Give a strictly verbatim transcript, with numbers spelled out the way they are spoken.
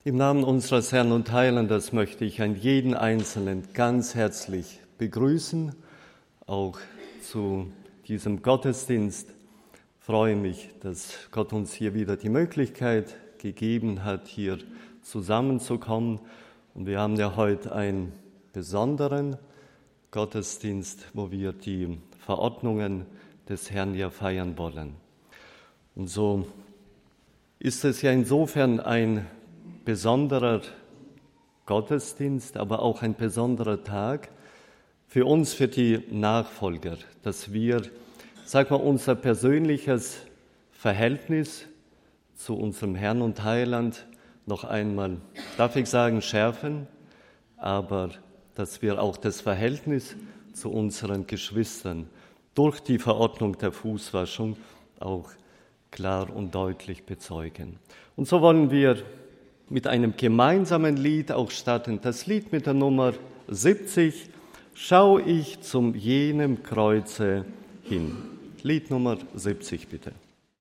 Im Namen unseres Herrn und Heilandes möchte ich einen jeden Einzelnen ganz herzlich begrüßen, auch zu diesem Gottesdienst. Ich freue mich, dass Gott uns hier wieder die Möglichkeit gegeben hat, hier zusammenzukommen. Und wir haben ja heute einen besonderen Gottesdienst, wo wir die Verordnungen des Herrn ja feiern wollen. Und so ist es ja insofern ein besonderer Gottesdienst, aber auch ein besonderer Tag für uns, für die Nachfolger, dass wir, sag mal, unser persönliches Verhältnis zu unserem Herrn und Heiland noch einmal, darf ich sagen, schärfen, aber dass wir auch das Verhältnis zu unseren Geschwistern durch die Verordnung der Fußwaschung auch klar und deutlich bezeugen. Und so wollen wir mit einem gemeinsamen Lied auch starten. Das Lied mit der Nummer siebzig, Schau ich zum jenem Kreuze hin. Lied Nummer siebzig, bitte.